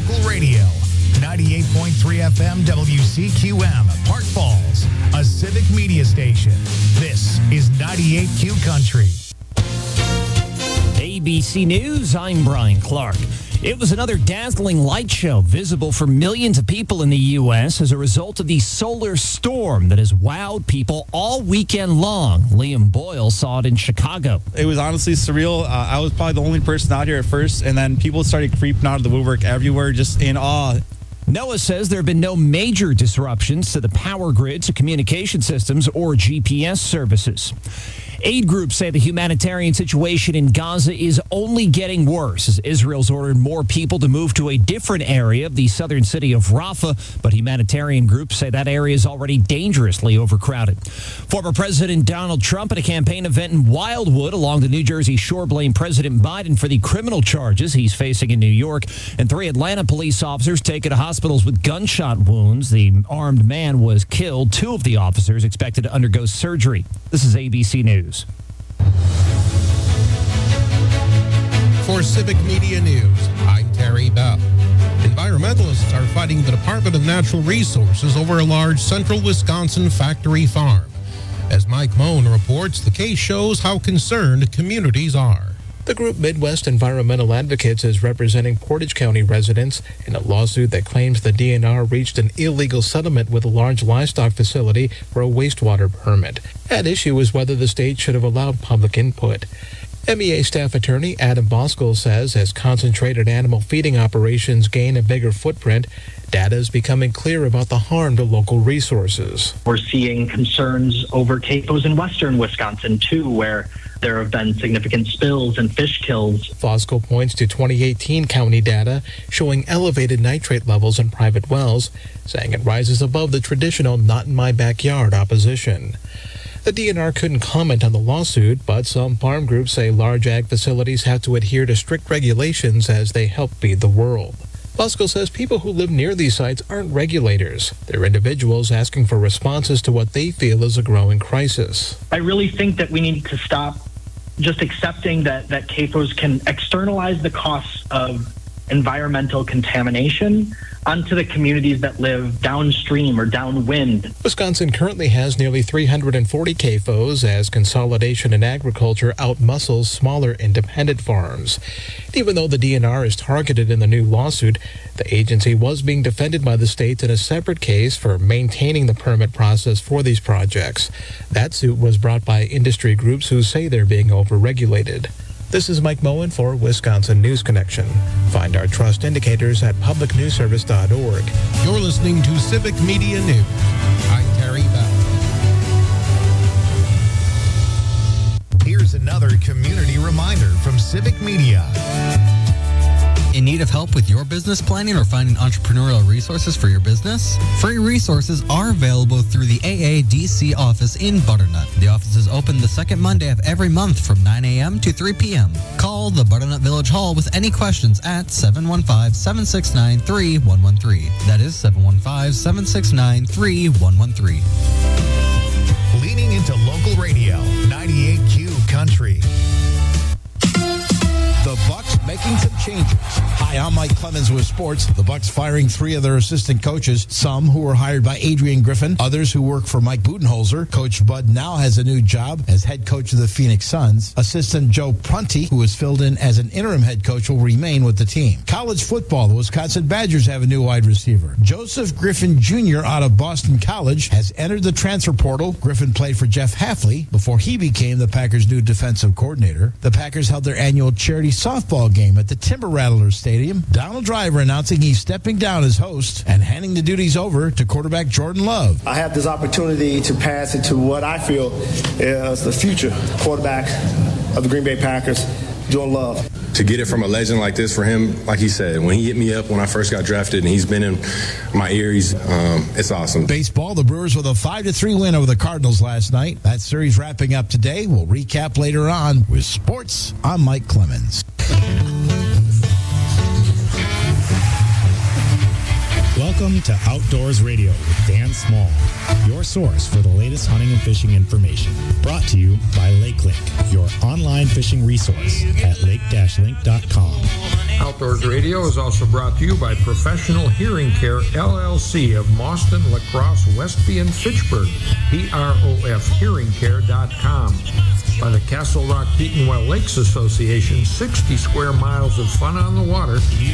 local radio. 98.3 FM WCQM, Park Falls, a civic media station. This is 98Q Country. ABC News, I'm Brian Clark. It was another dazzling light show visible for millions of people in the U.S. as a result of the solar storm that has wowed people all weekend long. Liam Boyle saw it in Chicago. It was honestly surreal. I was probably the only person out here at first, and then people started creeping out of the woodwork everywhere, just in awe. NOAA says there have been no major disruptions to the power grid, to communication systems, or GPS services. Aid groups say the humanitarian situation in Gaza is only getting worse as Israel's ordered more people to move to a different area of the southern city of Rafah, but humanitarian groups say that area is already dangerously overcrowded. Former President Donald Trump at a campaign event in Wildwood along the New Jersey shore blamed President Biden for the criminal charges he's facing in New York, and 3 Atlanta police officers taken to hospitals with gunshot wounds. The armed man was killed. 2 of the officers expected to undergo surgery. This is ABC News. For Civic Media News, I'm Terry Bell. Environmentalists are fighting the Department of Natural Resources over a large central Wisconsin factory farm. As Mike Moen reports, the case shows how concerned communities are. The group Midwest Environmental Advocates is representing Portage County residents in a lawsuit that claims the DNR reached an illegal settlement with a large livestock facility for a wastewater permit. At issue is whether the state should have allowed public input. MEA staff attorney Adam Boskel says as concentrated animal feeding operations gain a bigger footprint, data is becoming clear about the harm to local resources. We're seeing concerns over CAFOs in western Wisconsin, too, where there have been significant spills and fish kills. Boskel points to 2018 county data showing elevated nitrate levels in private wells, saying it rises above the traditional not-in-my-backyard opposition. The DNR couldn't comment on the lawsuit, but some farm groups say large ag facilities have to adhere to strict regulations as they help feed the world. Bosco says people who live near these sites aren't regulators. They're individuals asking for responses to what they feel is a growing crisis. I really think that we need to stop just accepting that CAFOs can externalize the costs of environmental contamination onto the communities that live downstream or downwind. Wisconsin currently has nearly 340 CAFOs as consolidation in agriculture outmuscles smaller independent farms. Even though the DNR is targeted in the new lawsuit, the agency was being defended by the state in a separate case for maintaining the permit process for these projects. That suit was brought by industry groups who say they're being overregulated. This is Mike Moen for Wisconsin News Connection. Find our trust indicators at publicnewsservice.org. You're listening to Civic Media News. I'm Terry Bell. Here's another community reminder from Civic Media. In need of help with your business planning or finding entrepreneurial resources for your business? Free resources are available through the AADC office in Butternut. The office is open the second Monday of every month from 9 a.m. to 3 p.m. Call the Butternut Village Hall with any questions at 715-769-3113. That is 715-769-3113. Leaning into local radio, 98Q Country. The Bucks making some changes. Hi, I'm Mike Clemens with sports. The Bucks firing 3 of their assistant coaches, some who were hired by Adrian Griffin, others who work for Mike Budenholzer. Coach Bud now has a new job as head coach of the Phoenix Suns. Assistant Joe Prunty, who was filled in as an interim head coach, will remain with the team. College football, the Wisconsin Badgers have a new wide receiver. Joseph Griffin Jr. out of Boston College has entered the transfer portal. Griffin played for Jeff Hafley before he became the Packers' new defensive coordinator. The Packers held their annual charity softball game at the Timber Rattlers Stadium. Donald Driver announcing he's stepping down as host and handing the duties over to quarterback Jordan Love. I have this opportunity to pass it to what I feel is the future quarterback of the Green Bay Packers, Jordan Love. To get it from a legend like this for him, like he said, when he hit me up when I first got drafted and he's been in my ear, it's awesome. Baseball, the Brewers with a 5-3 win over the Cardinals last night. That series wrapping up today. We'll recap later on with sports. I'm Mike Clemens. Welcome Welcome to Outdoors Radio with Dan Small, your source for the latest hunting and fishing information. Brought to you by LakeLink, your online fishing resource at lake-link.com. Outdoors Radio is also brought to you by Professional Hearing Care, LLC of Mauston, La Crosse, Westby, and Fitchburg, PROFhearingcare.com. By the Castle Rock Petenwell Lakes Association, 60 square miles of fun on the water,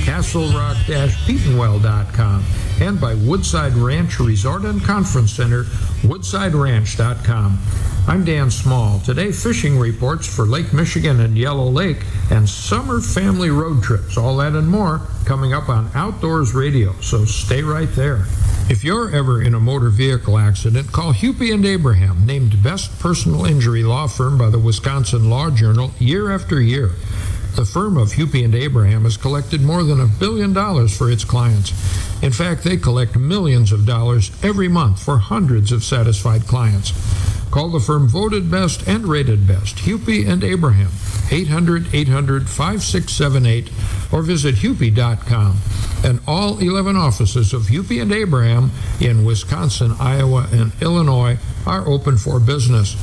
castlerock-petenwell.com. And by Woodside Ranch Resort and Conference Center, woodsideranch.com. I'm Dan Small. Today, fishing reports for Lake Michigan and Yellow Lake and summer family road trips. All that and more coming up on Outdoors Radio, so stay right there. If you're ever in a motor vehicle accident, call Hupy and Abraham, named Best Personal Injury Law Firm by the Wisconsin Law Journal year after year. The firm of Hupy and Abraham has collected more than $1 billion for its clients. In fact, they collect millions of dollars every month for hundreds of satisfied clients. Call the firm voted best and rated best, Hupy and Abraham, 800-800-5678, or visit hupy.com. And all 11 offices of Hupy and Abraham in Wisconsin, Iowa, and Illinois are open for business.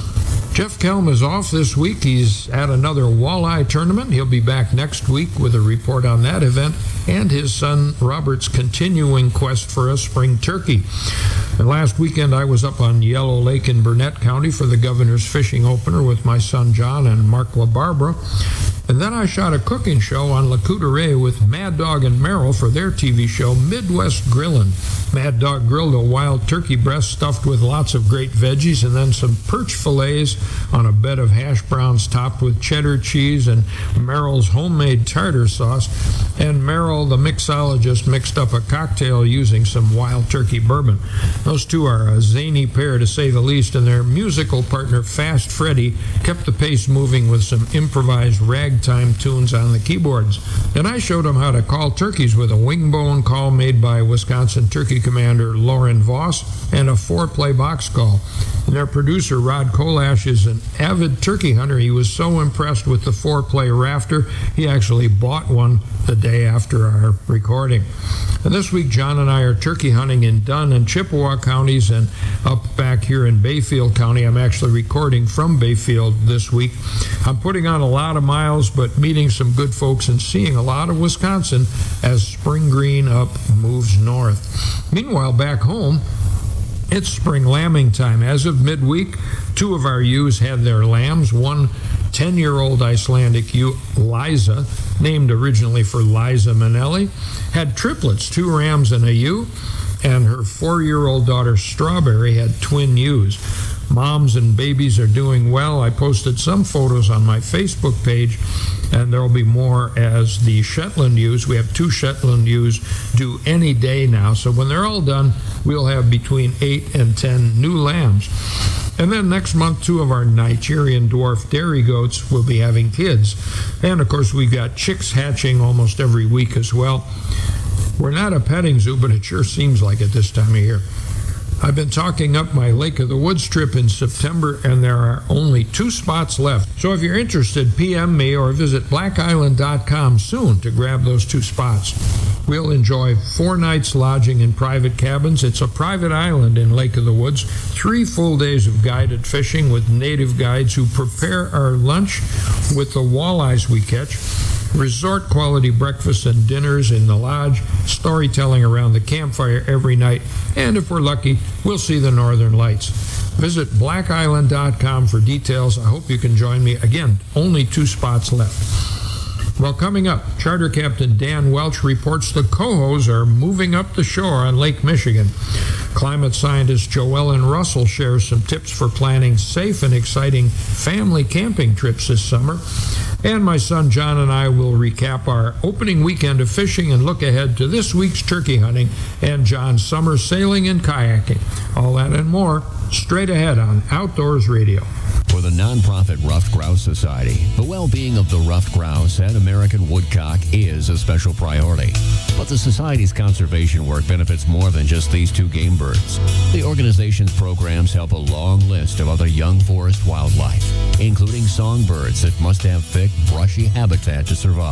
Jeff Kelm is off this week. He's at another walleye tournament. He'll be back next week with a report on that event and his son Robert's continuing quest for a spring turkey. And last weekend I was up on Yellow Lake in Burnett County for the Governor's Fishing Opener with my son John and Mark LaBarbera. And then I shot a cooking show on La Coudray with Mad Dog and Merrill for their TV show Midwest Grillin'. Mad Dog grilled a wild turkey breast stuffed with lots of great veggies and then some perch fillets on a bed of hash browns topped with cheddar cheese and Merrill's homemade tartar sauce. And Merrill, the mixologist, mixed up a cocktail using some wild turkey bourbon. Those two are a zany pair, to say the least, and their musical partner, Fast Freddy, kept the pace moving with some improvised ragtime tunes on the keyboards. And I showed them how to call turkeys with a wingbone call made by Wisconsin turkey commander Lauren Voss and a 4-play box call. And their producer, Rod Kolash, is an avid turkey hunter. He was so impressed with the 4-play rafter, he actually bought one the day after our recording. And this week, John and I are turkey hunting in Dunn and Chippewa counties, and up back here in Bayfield County. I'm actually recording from Bayfield this week. I'm putting on a lot of miles, but meeting some good folks and seeing a lot of Wisconsin as Spring Green Up moves north. Meanwhile, back home, it's spring lambing time. As of midweek, 2 of our ewes had their lambs. One 10-year-old Icelandic ewe, Liza, named originally for Liza Minnelli, had triplets, 2 rams and a ewe, and her 4-year-old daughter, Strawberry, had twin ewes. Moms and babies are doing well. I posted some photos on my Facebook page, and there will be more as the Shetland ewes. We have 2 Shetland ewes due any day now, so when they're all done, we'll have between 8 and 10 new lambs. And then next month, 2 of our Nigerian dwarf dairy goats will be having kids. And of course, we've got chicks hatching almost every week as well. We're not a petting zoo, but it sure seems like it this time of year. I've been talking up my Lake of the Woods trip in September, and there are only 2 spots left. So if you're interested, PM me or visit blackisland.com soon to grab those 2 spots. We'll enjoy 4 nights lodging in private cabins. It's a private island in Lake of the Woods. 3 full days of guided fishing with native guides who prepare our lunch with the walleyes we catch. Resort quality breakfasts and dinners in the lodge, storytelling around the campfire every night, and if we're lucky, we'll see the northern lights. Visit blackisland.com for details. I hope you can join me. Again, only 2 spots left. Well, coming up, Charter Captain Dan Welch reports the cohos are moving up the shore on Lake Michigan. Climate scientist Joellen Russell shares some tips for planning safe and exciting family camping trips this summer. And my son John and I will recap our opening weekend of fishing and look ahead to this week's turkey hunting and John's summer sailing and kayaking. All that and more straight ahead on Outdoors Radio. For the nonprofit Ruffed Grouse Society, the well-being of the ruffed grouse and American woodcock is a special priority. But the Society's conservation work benefits more than just these 2 game birds. The organization's programs help a long list of other young forest wildlife, including songbirds that must have thick, brushy habitat to survive.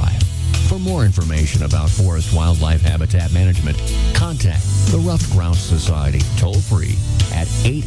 For more information about forest wildlife habitat management, contact the Ruffed Grouse Society toll-free at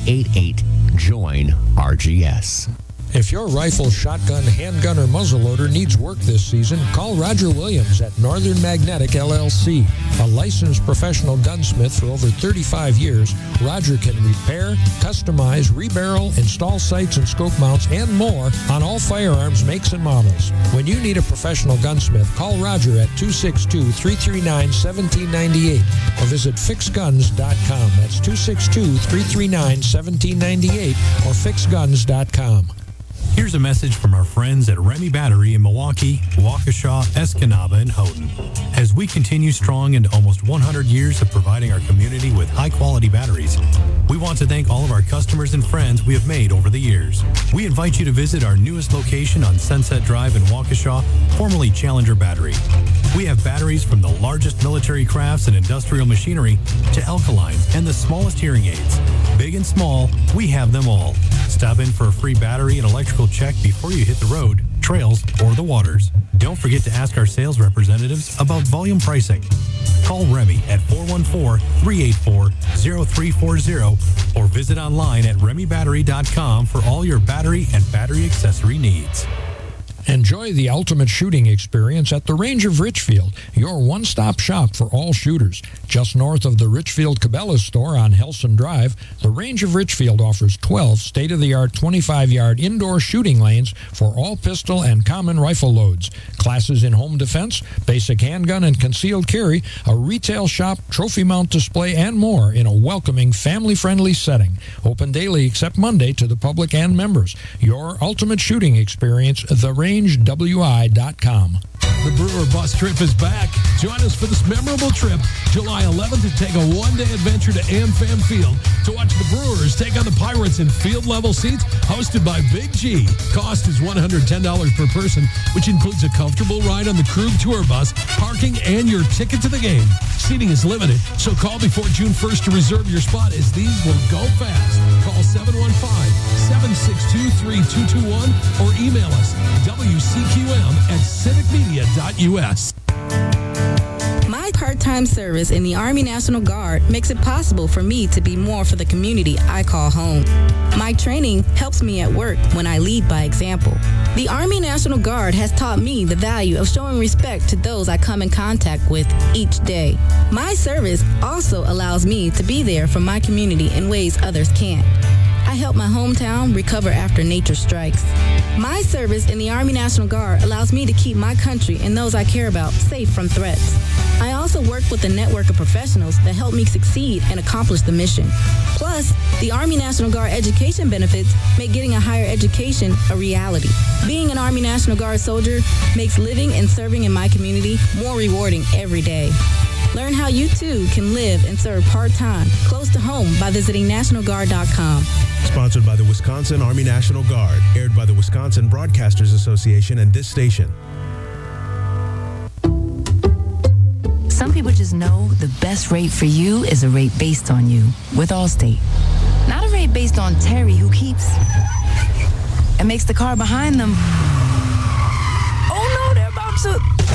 888-JOIN-RGS. If your rifle, shotgun, handgun, or muzzleloader needs work this season, call Roger Williams at Northern Magnetic LLC. A licensed professional gunsmith for over 35 years, Roger can repair, customize, rebarrel, install sights and scope mounts, and more on all firearms makes and models. When you need a professional gunsmith, call Roger at 262-339-1798 or visit fixguns.com. That's 262-339-1798 or fixguns.com. Here's a message from our friends at Remy Battery in Milwaukee, Waukesha, Escanaba, and Houghton. As we continue strong into almost 100 years of providing our community with high-quality batteries, we want to thank all of our customers and friends we have made over the years. We invite you to visit our newest location on Sunset Drive in Waukesha, formerly Challenger Battery. We have batteries from the largest military crafts and industrial machinery to alkalines and the smallest hearing aids. Big and small, we have them all. Stop in for a free battery and electrical check before you hit the road, trails, or the waters. Don't forget to ask our sales representatives about volume pricing. Call Remy at 414-384-0340 or visit online at remybattery.com for all your battery and battery accessory needs. Enjoy the ultimate shooting experience at the Range of Richfield, your one-stop shop for all shooters. Just north of the Richfield Cabela's store on Helson Drive, the Range of Richfield offers 12 state-of-the-art 25-yard indoor shooting lanes for all pistol and common rifle loads. Classes in home defense, basic handgun and concealed carry, a retail shop, trophy mount display, and more in a welcoming, family-friendly setting. Open daily except Monday to the public and members. Your ultimate shooting experience, therangewi.com. The Brewer Bus Trip is back. Join us for this memorable trip, July 11th, to take a one-day adventure to AmFam Field to watch the Brewers take on the Pirates in field-level seats hosted by Big G. Cost is $110 per person, which includes a comfortable ride on the Krug Tour Bus, parking, and your ticket to the game. Seating is limited, so call before June 1st to reserve your spot, as these will go fast. Call 715-762-3221 or email us wcqm@civicmedia.us. My part-time service in the Army National Guard makes it possible for me to be more for the community I call home. My training helps me at work when I lead by example. The Army National Guard has taught me the value of showing respect to those I come in contact with each day. My service also allows me to be there for my community in ways others can't. I help my hometown recover after nature strikes. My service in the Army National Guard allows me to keep my country and those I care about safe from threats. I also work with a network of professionals that help me succeed and accomplish the mission. Plus, the Army National Guard education benefits make getting a higher education a reality. Being an Army National Guard soldier makes living and serving in my community more rewarding every day. Learn how you too can live and serve part-time, close to home, by visiting NationalGuard.com. Sponsored by the Wisconsin Army National Guard. Aired by the Wisconsin Broadcasters Association and this station. Some people just know the best rate for you is a rate based on you with Allstate. Not a rate based on Terry, who keeps and makes the car behind them. Oh no, they're about to...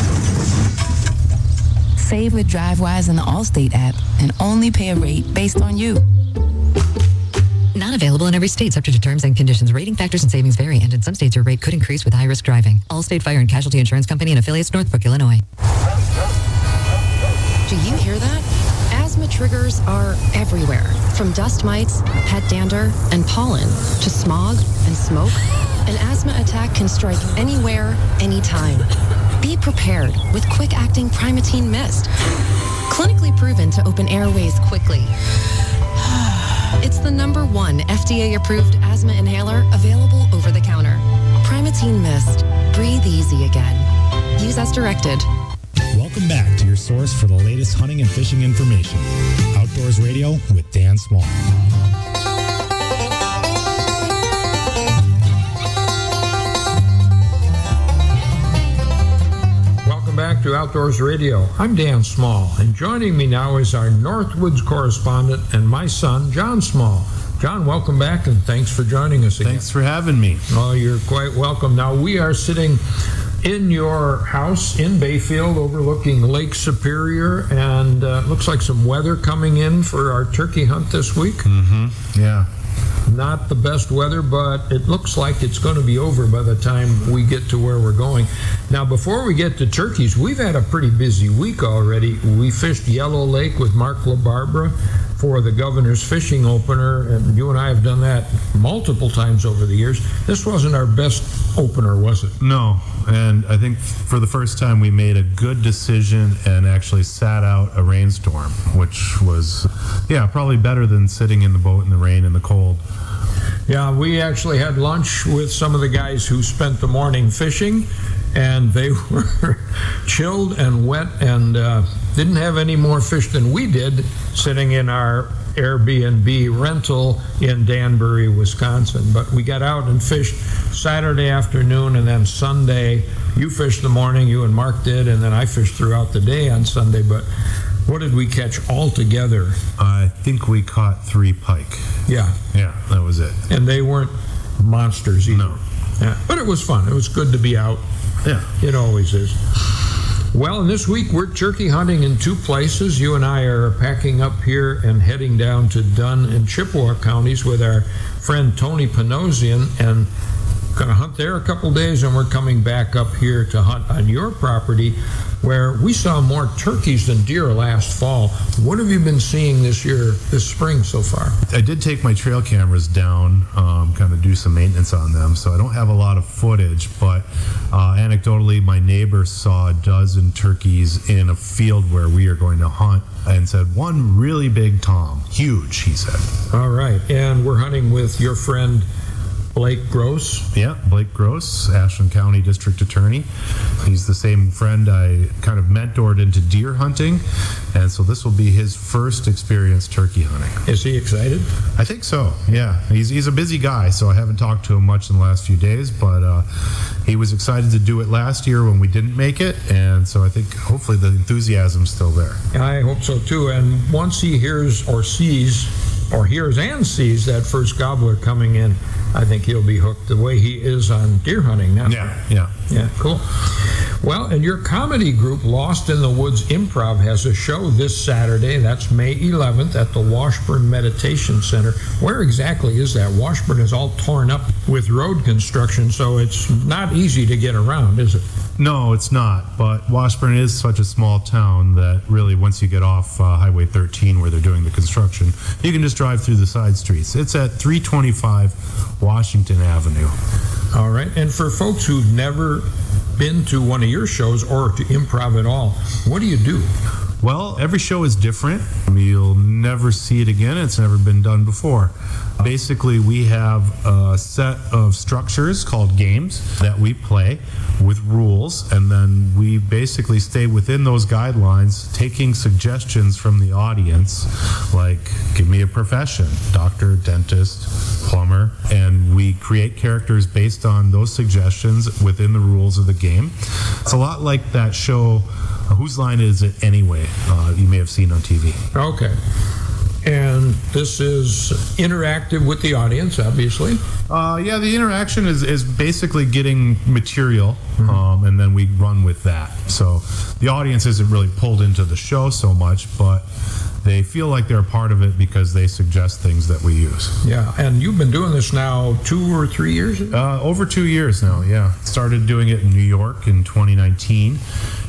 Save with DriveWise in the Allstate app and only pay a rate based on you. Not available in every state, subject to terms and conditions. Rating factors and savings vary, and in some states your rate could increase with high-risk driving. Allstate Fire and Casualty Insurance Company and affiliates, Northbrook, Illinois. Do you hear that? Asthma triggers are everywhere. From dust mites, pet dander, and pollen, to smog and smoke. An asthma attack can strike anywhere, anytime. Be prepared with quick-acting Primatene Mist. Clinically proven to open airways quickly. It's the #1 FDA-approved asthma inhaler available over the counter. Primatene Mist. Breathe easy again. Use as directed. Welcome back to your source for the latest hunting and fishing information. Outdoors Radio with Dan Small. Back to Outdoors Radio. I'm Dan Small, and joining me now is our Northwoods correspondent and my son, John Small. John, welcome back, and thanks for joining us again. Thanks for having me. Oh, you're quite welcome. Now, we are sitting in your house in Bayfield overlooking Lake Superior, and looks like some weather coming in for our turkey hunt this week. Mm-hmm. Yeah. Not the best weather, but it looks like it's going to be over by the time we get to where we're going. Now, before we get to turkeys, we've had a pretty busy week already. We fished Yellow Lake with Mark LaBarbera for the Governor's Fishing Opener, and you and I have done that multiple times over the years. This wasn't our best opener, was it? No, and I think for the first time we made a good decision and actually sat out a rainstorm, which was, probably better than sitting in the boat in the rain and the cold. Yeah, we actually had lunch with some of the guys who spent the morning fishing, and they were chilled and wet and didn't have any more fish than we did sitting in our Airbnb rental in Danbury, Wisconsin. But we got out and fished Saturday afternoon, and then Sunday, you fished the morning, you and Mark did, and then I fished throughout the day on Sunday. But what did we catch altogether? I think we caught 3 pike. Yeah. Yeah, that was it. And they weren't monsters either. No. Yeah. But it was fun. It was good to be out. Yeah. It always is. Well, and this week we're turkey hunting in 2 places. You and I are packing up here and heading down to Dunn and Chippewa counties with our friend Tony Panosian, and going to hunt there a couple days, and we're coming back up here to hunt on your property where we saw more turkeys than deer last fall. What have you been seeing this spring so far? I did take my trail cameras down, kind of do some maintenance on them, so I don't have a lot of footage, but anecdotally, my neighbor saw a dozen turkeys in a field where we are going to hunt and said, one really big tom, huge, he said. All right, and we're hunting with your friend Blake Gross. Yeah, Blake Gross, Ashland County District Attorney. He's the same friend I kind of mentored into deer hunting, and so this will be his first experience turkey hunting. Is he excited? I think so, yeah. He's a busy guy, so I haven't talked to him much in the last few days, but he was excited to do it last year when we didn't make it, and so I think hopefully the enthusiasm's still there. I hope so too, and once he hears and sees that first gobbler coming in, I think he'll be hooked the way he is on deer hunting now. Yeah, cool. Well, and your comedy group, Lost in the Woods Improv, has a show this Saturday. That's May 11th at the Washburn Meditation Center. Where exactly is that? Washburn is all torn up with road construction, so it's not easy to get around, is it? No, it's not. But Washburn is such a small town that really once you get off Highway 13 where they're doing the construction, you can just drive through the side streets. It's at 325 Washington Avenue. All right. And for folks who've never been to one of your shows or to improv at all, what do you do? Well, every show is different. You'll never see it again. It's never been done before. Basically, we have a set of structures called games that we play with rules, and then we basically stay within those guidelines, taking suggestions from the audience, like give me a profession, doctor, dentist, plumber, and we create characters based on those suggestions within the rules of the game. It's a lot like that show, Whose Line Is It Anyway? You may have seen on TV. Okay. And this is interactive with the audience, obviously. Yeah, the interaction is basically getting material, and then we run with that. So the audience isn't really pulled into the show so much, but they feel like they're a part of it because they suggest things that we use. Yeah, and you've been doing this now 2 or 3 years? Over 2 years now, yeah. Started doing it in New York in 2019,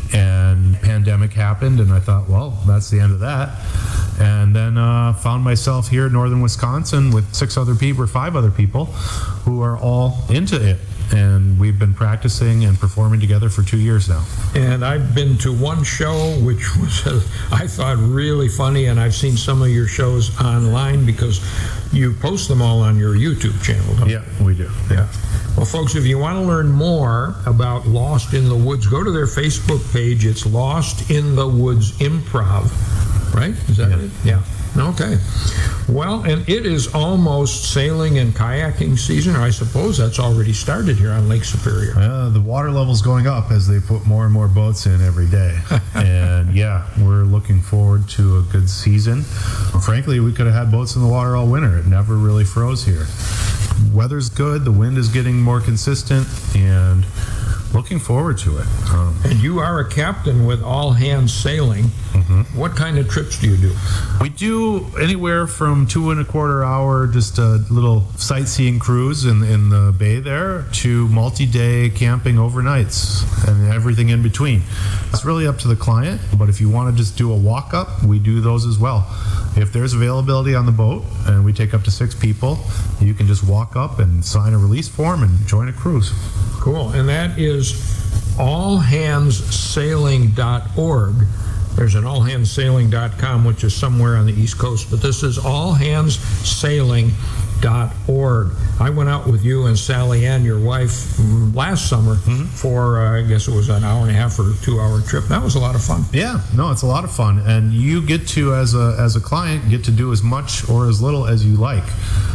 and pandemic happened, and I thought, well, that's the end of that. And then found myself here in northern Wisconsin with 5 other people who are all into it. And we've been practicing and performing together for 2 years now. And I've been to one show which was, I thought, really funny, and I've seen some of your shows online because you post them all on your YouTube channel, don't you? Yeah, we do. Yeah. Well, folks, if you want to learn more about Lost in the Woods, go to their Facebook page. It's Lost in the Woods Improv, right? Is that it? Yeah. Okay. Well, and it is almost sailing and kayaking season, or I suppose that's already started here on Lake Superior. The water level's going up as they put more and more boats in every day. And yeah, we're looking forward to a good season. Frankly, we could have had boats in the water all winter. It never really froze here. Weather's good, the wind is getting more consistent, and looking forward to it. And you are a captain with All Hands Sailing. What kind of trips do you do? We do anywhere from 2.25 hour, just a little sightseeing cruise in the bay there, to multi-day camping overnights and everything in between. It's really up to the client, but if you want to just do a walk-up, we do those as well. If there's availability on the boat, and we take up to 6 people, you can just walk up and sign a release form and join a cruise. Cool. And that is allhandssailing.org. There's an allhandssailing.com, which is somewhere on the East Coast, but this is allhandssailing.org. I went out with you and Sally Ann, your wife, last summer for, I guess it was an hour and a half or 2-hour trip. That was a lot of fun. Yeah, no, it's a lot of fun. And you get to, as a client, get to do as much or as little as you like.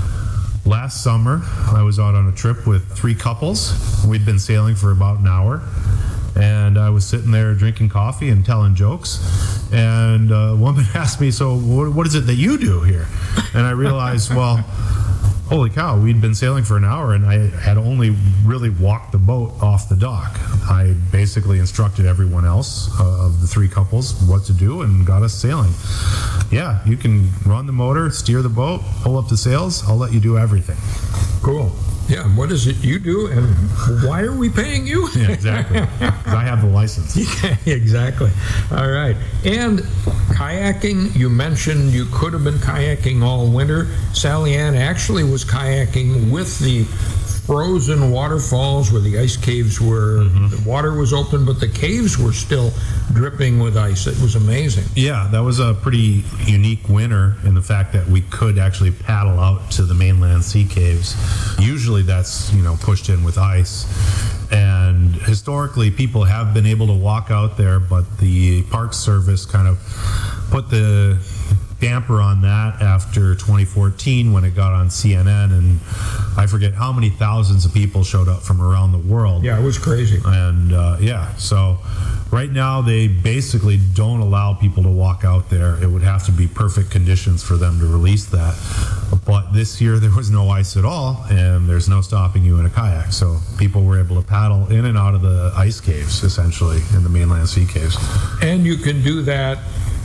Last summer, I was out on a trip with 3 couples. We'd been sailing for about an hour. And I was sitting there drinking coffee and telling jokes. And a woman asked me, so what is it that you do here? And I realized, well, holy cow, we'd been sailing for an hour and I had only really walked the boat off the dock. I basically instructed everyone else of the 3 couples what to do and got us sailing. Yeah, you can run the motor, steer the boat, pull up the sails. I'll let you do everything. Cool. Yeah, what is it you do, and why are we paying you? Yeah, exactly. 'Cause I have the license. Yeah, exactly. All right. And kayaking, you mentioned you could have been kayaking all winter. Sally Ann actually was kayaking with the frozen waterfalls where the ice caves were. The water was open, but the caves were still dripping with ice. It was amazing. Yeah, that was a pretty unique winter in the fact that we could actually paddle out to the mainland sea caves. Usually that's, pushed in with ice. And historically, people have been able to walk out there, but the Park Service kind of put the damper on that after 2014 when it got on CNN, and I forget how many thousands of people showed up from around the world. Yeah, it was crazy. And so right now they basically don't allow people to walk out there. It would have to be perfect conditions for them to release that. But this year there was no ice at all, and there's no stopping you in a kayak. So people were able to paddle in and out of the ice caves, essentially, in the mainland sea caves. And you can do that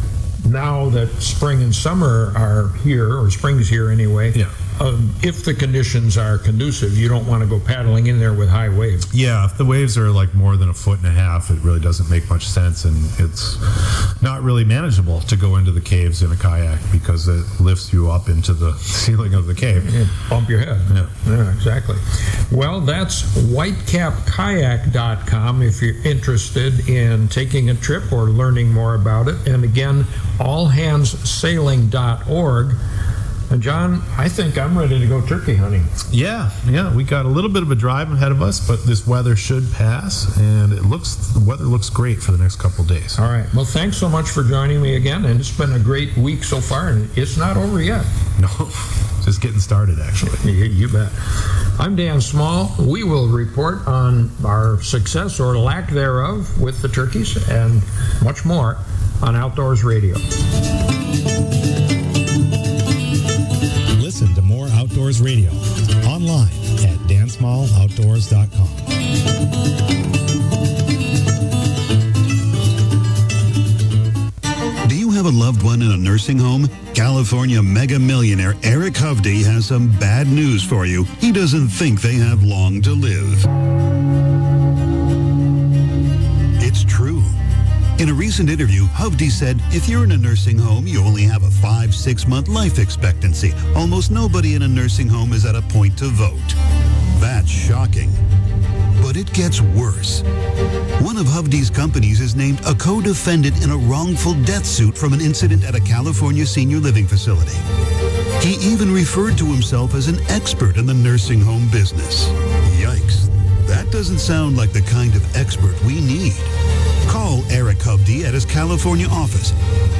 now that spring and summer are here, or spring's here anyway. Yeah. If the conditions are conducive, you don't want to go paddling in there with high waves. Yeah, if the waves are like more than 1.5 feet, it really doesn't make much sense, and it's not really manageable to go into the caves in a kayak because it lifts you up into the ceiling of the cave. Yeah, bump your head. Yeah, exactly. Well, that's whitecapkayak.com if you're interested in taking a trip or learning more about it. And again, allhandssailing.org. And John, I think I'm ready to go turkey hunting. Yeah, we got a little bit of a drive ahead of us, but this weather should pass, and the weather looks great for the next couple of days. All right. Well, thanks so much for joining me again, and it's been a great week so far, and it's not over yet. No, just getting started, actually. You bet. I'm Dan Small. We will report on our success or lack thereof with the turkeys and much more on Outdoors Radio. Listen to more Outdoors Radio online at dansmalloutdoors.com. Do you have a loved one in a nursing home? California mega millionaire Eric Hovde has some bad news for you. He doesn't think they have long to live. It's true. In a recent interview, Hovde said, if you're in a nursing home, you only have a 5-6 month life expectancy. Almost nobody in a nursing home is at a point to vote. That's shocking. But it gets worse. One of Hovde's companies is named a co-defendant in a wrongful death suit from an incident at a California senior living facility. He even referred to himself as an expert in the nursing home business. Yikes. That doesn't sound like the kind of expert we need. Call Eric Hovde at his California office,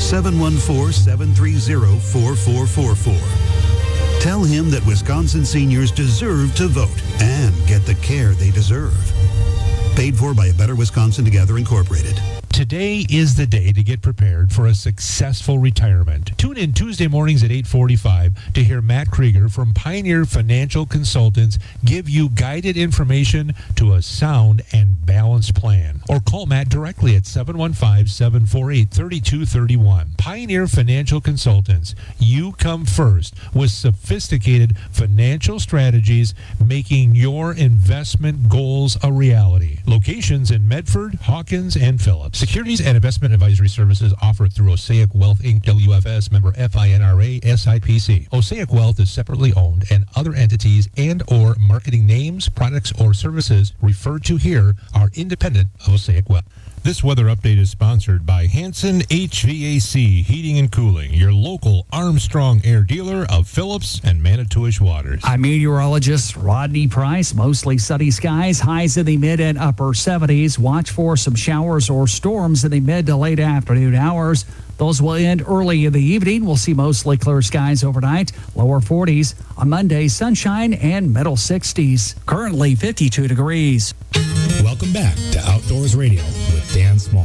714-730-4444. Tell him that Wisconsin seniors deserve to vote and get the care they deserve. Paid for by A Better Wisconsin Together Incorporated. Today is the day to get prepared for a successful retirement. Tune in Tuesday mornings at 8:45 to hear Matt Krieger from Pioneer Financial Consultants give you guided information to a sound and balanced plan. Or call Matt directly at 715-748-3231. Pioneer Financial Consultants. You come first with sophisticated financial strategies, making your investment goals a reality. Locations in Medford, Hawkins, and Phillips. Securities and investment advisory services offered through Osaic Wealth Inc. WFS member FINRA SIPC. Osaic Wealth is separately owned, and other entities and or marketing names, products, or services referred to here are independent of Osaic Wealth. This weather update is sponsored by Hanson HVAC Heating and Cooling, your local Armstrong Air dealer of Phillips and Manitowish waters. I'm meteorologist Rodney Price. Mostly sunny skies, highs in the mid and upper 70s. Watch for some showers or storms in the mid to late afternoon hours. Those will end early in the evening. We'll see mostly clear skies overnight, lower 40s. On Monday, sunshine and middle 60s. Currently 52 degrees. Welcome back to Outdoors Radio with Dan Small.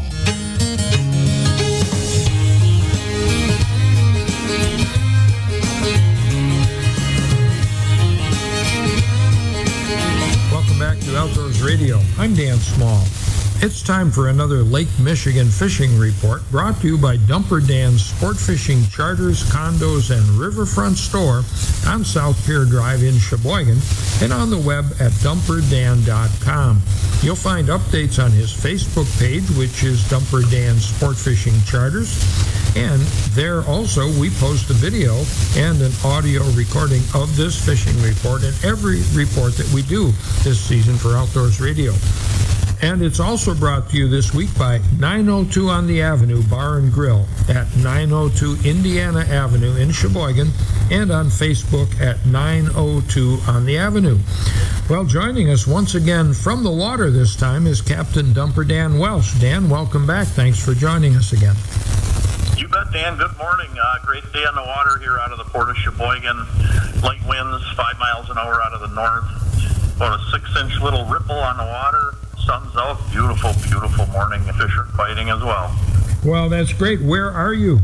Welcome back to Outdoors Radio. I'm Dan Small. It's time for another Lake Michigan fishing report brought to you by Dumper Dan's Sport Fishing Charters, Condos, and Riverfront Store on South Pier Drive in Sheboygan and on the web at dumperdan.com. You'll find updates on his Facebook page, which is Dumper Dan's Sport Fishing Charters. And there also we post a video and an audio recording of this fishing report and every report that we do this season for Outdoors Radio. And it's also brought to you this week by 902 on the Avenue Bar and Grill at 902 Indiana Avenue in Sheboygan and on Facebook at 902 on the Avenue. Well, joining us once again from the water this time is Captain Dumper Dan Welsh. Dan, welcome back. Thanks for joining us again. You bet, Dan. Good morning. Great day on the water here out of the Port of Sheboygan. Light winds, 5 miles an hour out of the north. About a 6-inch little ripple on the water. Sun's out. Beautiful, beautiful morning. Fish are fighting as well. Well, that's great. Where are you?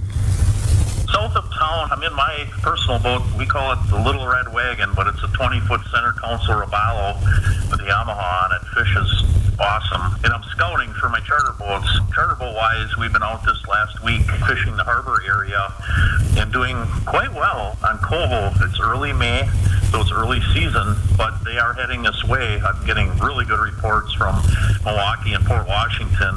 South of town. I'm in my personal boat. We call it the Little Red Wagon, but it's a 20-foot center console Robalo with the Yamaha on it. Fish is awesome. And I'm scouting for my charter boats. Charter boat-wise, we've been out this last week fishing the harbor area and doing quite well on Coho. It's early May, so it's early season, but they are heading this way. I'm getting really good reports from Milwaukee and Port Washington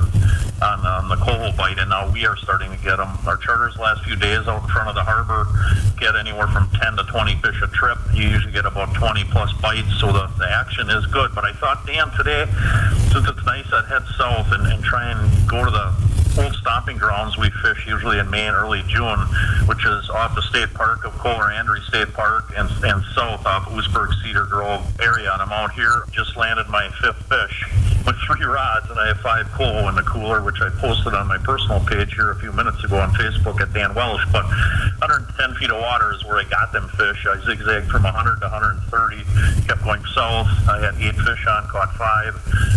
on the Coho bite, and now we are starting to get them. Our charters last few days out in front of the harbor get anywhere from 10 to 20 fish a trip. You usually get about 20 plus bites, so the action is good. But I thought, Dan, today, since it's nice, I'd head south and try and go to the old stomping grounds we fish usually in May and early June, which is off the state park of Kohler-Andrews State Park and south off Oostburg Cedar Grove area. And I'm out here, just landed my 5th fish with 3 rods, and I have 5 Coho in the cooler, which I posted on my personal page here a few minutes ago on Facebook at Dan Welsh. But 110 feet of water is where I got them fish. I zigzagged from 100 to 130, kept going south. I had 8 fish on, caught 5.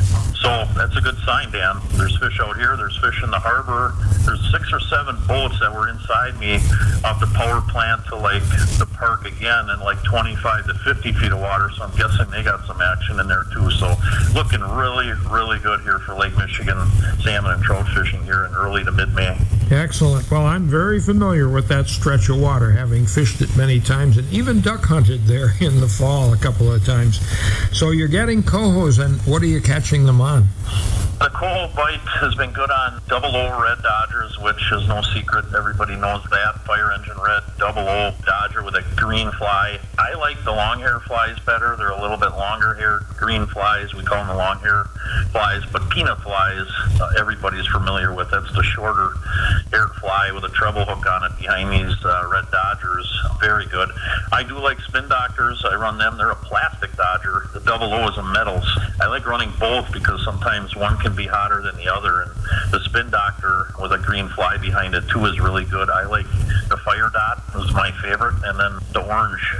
So that's a good sign, Dan. There's fish out here. There's fish in the harbor. There's 6 or 7 boats that were inside me off the power plant to like the park again in like 25 to 50 feet of water. So I'm guessing they got some action in there too. So looking really, really good here for Lake Michigan salmon and trout fishing here in early to mid-May. Excellent. Well, I'm very familiar with that stretch of water, having fished it many times and even duck hunted there in the fall a couple of times. So you're getting cohos, and what are you catching them on? The coho bite has been good on 00 red dodgers, which is no secret. Everybody knows that. Fire engine red 00 dodger with a green fly. I like the long hair flies better. They're a little bit longer haired green flies. We call them the long hair flies. But peanut flies, everybody's familiar with. That's the shorter haired fly with a treble hook on it behind these red dodgers. Very good. I do like spin doctors. I run them. They're a plastic dodger. The 00 is a metals. I like running both because sometimes one can be hotter than the other, and the spin doctor with a green fly behind it too is really good. I like the fire dot, was my favorite, and then the orange with the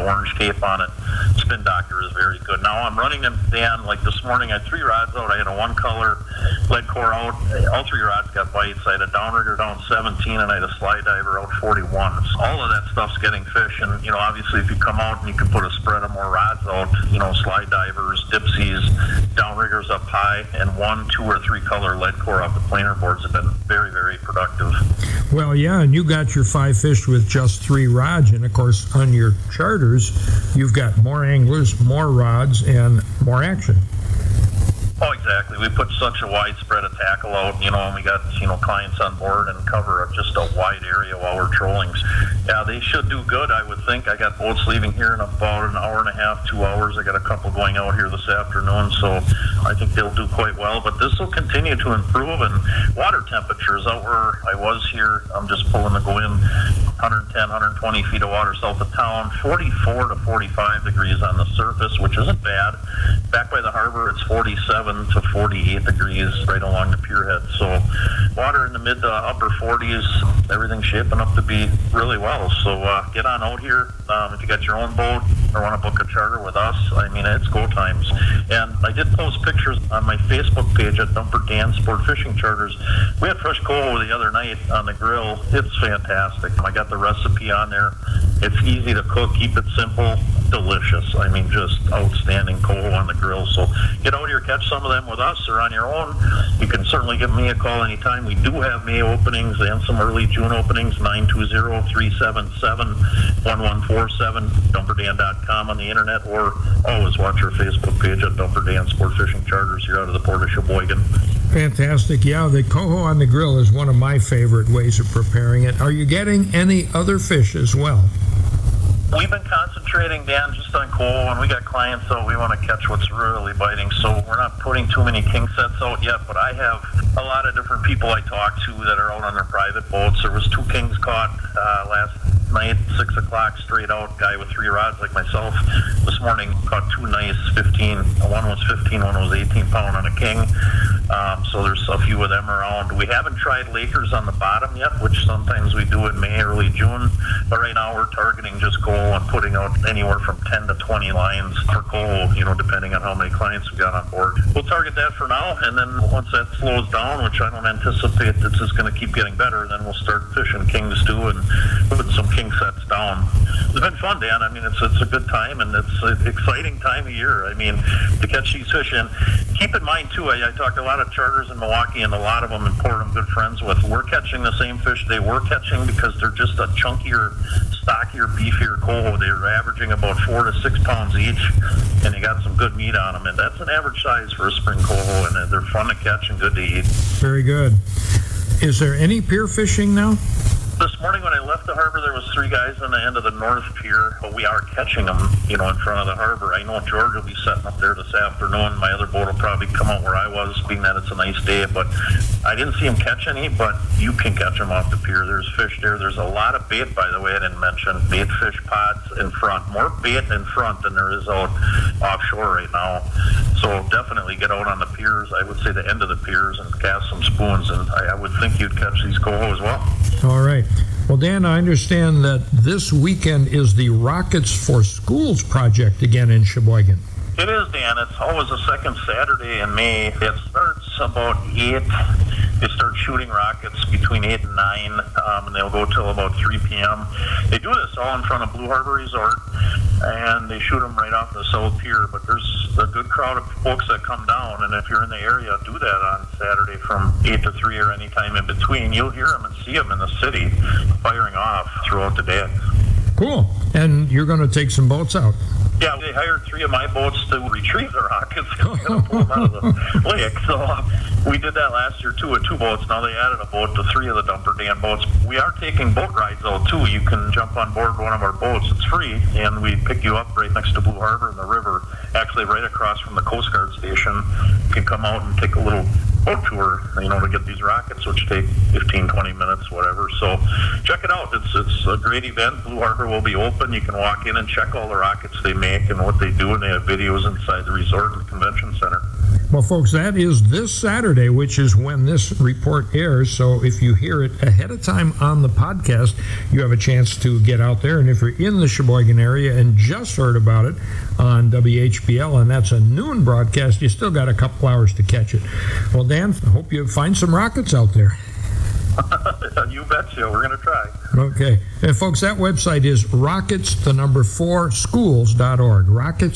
orange tape on it. Spin Doctor is very good. Now I'm running them, Dan, like this morning I had 3 rods out. I had a 1-color lead core out. All 3 rods got bites. I had a downrigger down 17 and I had a slide diver out 41. So all of that stuff's getting fish, and obviously if you come out and you can put a spread of more rods out, slide divers, dipsies, downriggers up high, and 1, 2, or 3 color lead core off the planer boards have been very, very productive. Well, yeah, and you got your 5 fish with just 3 rods, and of course on your charters you've got more anglers, more rods, and more action. Oh, exactly. We put such a wide spread of tackle out, and we got, clients on board and cover just a wide area while we're trolling. Yeah, they should do good, I would think. I got boats leaving here in about an hour and a half, 2 hours. I got a couple going out here this afternoon, so I think they'll do quite well. But this will continue to improve, and water temperatures out where I was here, I'm just pulling to go in 110, 120 feet of water south of town, 44 to 45 degrees on the surface, which isn't bad. Back by the harbor, it's 47 to 48 degrees right along the pier head. So water in the mid to upper 40s, everything's shaping up to be really well. So get on out here. If you got your own boat or want to book a charter with us, it's go times. And I did post pictures on my Facebook page at Dumper Dan Sport Fishing Charters. We had fresh coho the other night on the grill. It's fantastic. I got the recipe on there. It's easy to cook, keep it simple, delicious. Just outstanding coho on the grill. So get out here, catch some of them with us or on your own. You can certainly give me a call anytime. We do have May openings and some early June openings, 920-377-1147, dumperdan.com on the internet, or always watch our Facebook page at Dumper Dan Sport Fishing Charters here out of the Port of Sheboygan. Fantastic. Yeah, the coho on the grill is one of my favorite ways of preparing it. Are you getting any other fish as well? We've been concentrating, Dan, just on coho, and we got clients out. We want to catch what's really biting, so we're not putting too many king sets out yet, but I have a lot of different people I talk to that are out on their private boats. There was 2 kings caught last night, 6 o'clock, straight out, guy with 3 rods like myself. This morning, caught 2 nice 15. One was 15, one was 18 pound on a king. So there's a few of them around. We haven't tried Lakers on the bottom yet, which sometimes we do in May, early June. But right now we're targeting just coho and putting out anywhere from 10 to 20 lines for coho, depending on how many clients we got on board. We'll target that for now, and then once that slows down, which I don't anticipate that's just going to keep getting better, then we'll start fishing kings too and putting some king sets down. It's been fun, Dan. It's a good time, and it's an exciting time of year. To catch these fish. And keep in mind, too, I talked to a lot of charters in Milwaukee, and a lot of them in Port I'm good friends with. We're catching the same fish they were catching because they're just a chunkier, stockier, beefier coho. They're averaging about 4 to 6 pounds each, and you got some good meat on them. And that's an average size for a spring coho, and they're fun to catch and good to eat. Very good. Is there any pier fishing now? This morning when I left the harbor, there was 3 guys on the end of the north pier, but we are catching them, in front of the harbor. I know George will be setting up there this afternoon. My other boat will probably come out where I was, being that it's a nice day, but I didn't see him catch any, but you can catch them off the pier. There's fish there. There's a lot of bait, by the way, I didn't mention. Bait fish pods in front. More bait in front than there is out offshore right now. So definitely get out on the piers, I would say the end of the piers, and cast some spoons, and I would think you'd catch these coho as well. All right. Well, Dan, I understand that this weekend is the Rockets for Schools project again in Sheboygan. It is, Dan. It's always the second Saturday in May. It starts about 8. They start shooting rockets between 8 and 9, and they'll go till about 3 p.m. They do this all in front of Blue Harbor Resort, and they shoot them right off the South Pier. But there's a good crowd of folks that come down, and if you're in the area, do that on Saturday from 8 to 3 or any time in between. You'll hear them and see them in the city firing off throughout the day. Cool. And you're going to take some boats out? Yeah, they hired 3 of my boats to retrieve the rockets because we're going to pull them out of the lake. So we did that last year, too, with 2 boats. Now they added a boat to 3 of the Dumper Dan boats. We are taking boat rides out, too. You can jump on board one of our boats. It's free, and we pick you up right next to Blue Harbor in the river, actually right across from the Coast Guard station. You can come out and take a little boat tour, to get these rockets, which take 15, 20 minutes, whatever. So check it out. It's a great event. Blue Harbor will be open. You can walk in and check all the rockets they make and what they do, and they have videos inside the resort and convention center. Well, folks, that is this Saturday, which is when this report airs. So if you hear it ahead of time on the podcast, you have a chance to get out there. And if you're in the Sheboygan area and just heard about it on WHBL, and that's a noon broadcast, you still got a couple hours to catch it. Well, Dan, I hope you find some rockets out there. You betcha. We're going to try. Okay. And folks, that website is rockets4schools.org.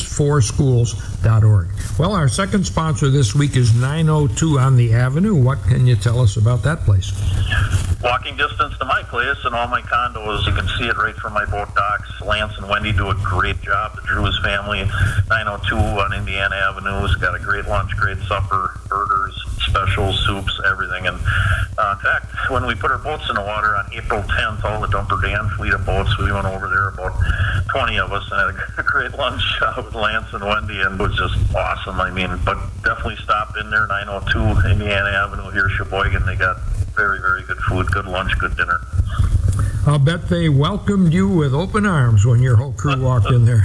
Rockets4schools.org. Well, our second sponsor this week is 902 on the Avenue. What can you tell us about that place? Walking distance to my place and all my condos. You can see it right from my boat docks. Lance and Wendy do a great job. The Drews family, 902 on Indiana Avenue, has got a great lunch, great supper, burgers, specials, soups, everything. And in fact, when we put our boats in the water on April 10th, all the Dumper Dan fleet of boats, we went over there, about 20 of us, and had a great lunch with Lance and Wendy, and it was just awesome. I mean, but definitely stop in there, 902 Indiana Avenue here, Sheboygan. They got very, very good food, good lunch, good dinner. I'll bet they welcomed you with open arms when your whole crew walked in there.